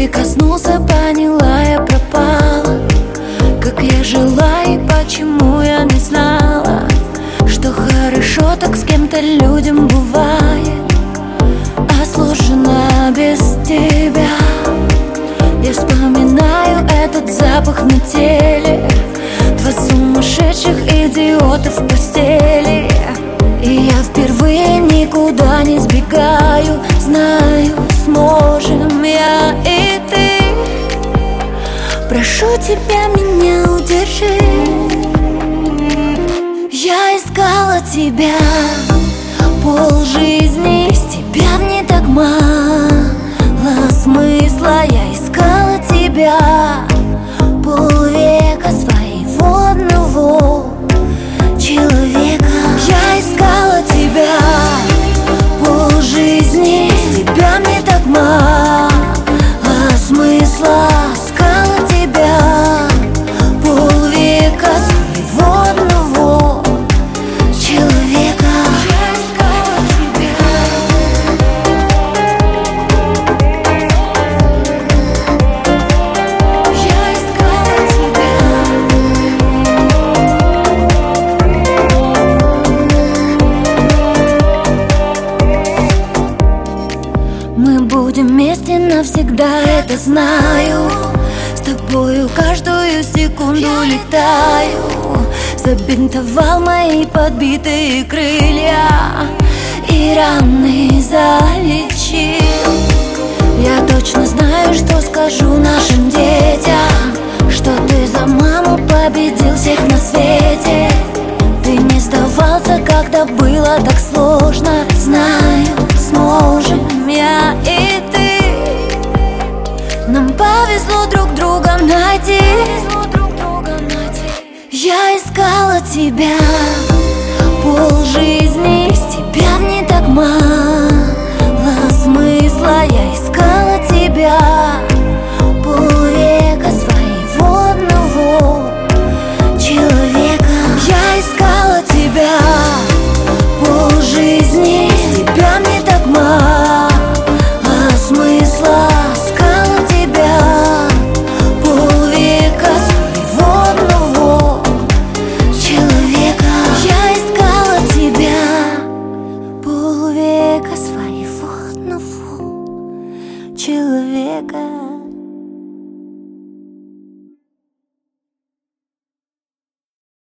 прикоснулся, поняла, я пропала. Как я жила и почему я не знала, что хорошо так с кем-то людям бывает, а сложно без тебя. Я вспоминаю этот запах на теле, два сумасшедших идиотов в постели. И я впервые никуда не сбегаю, знаю, сможем я и ты. Прошу тебя, меня удержи. Я искала тебя полжизни, с тебя мне так мало смысла. Я искала тебя полвека, своего одного человека. Я искала тебя полжизни, с тебя мне так мало смысла. Искала тебя полвека, своего одного человека. Я искала тебя. Я искала тебя. Мы будем вместе навсегда, это знаю. С тобою каждую секунду летаю. Забинтовал мои подбитые крылья и раны залечил. Я точно знаю, что скажу нашим детям, что ты за маму победил всех на свете. Ты не сдавался, когда было так сложно.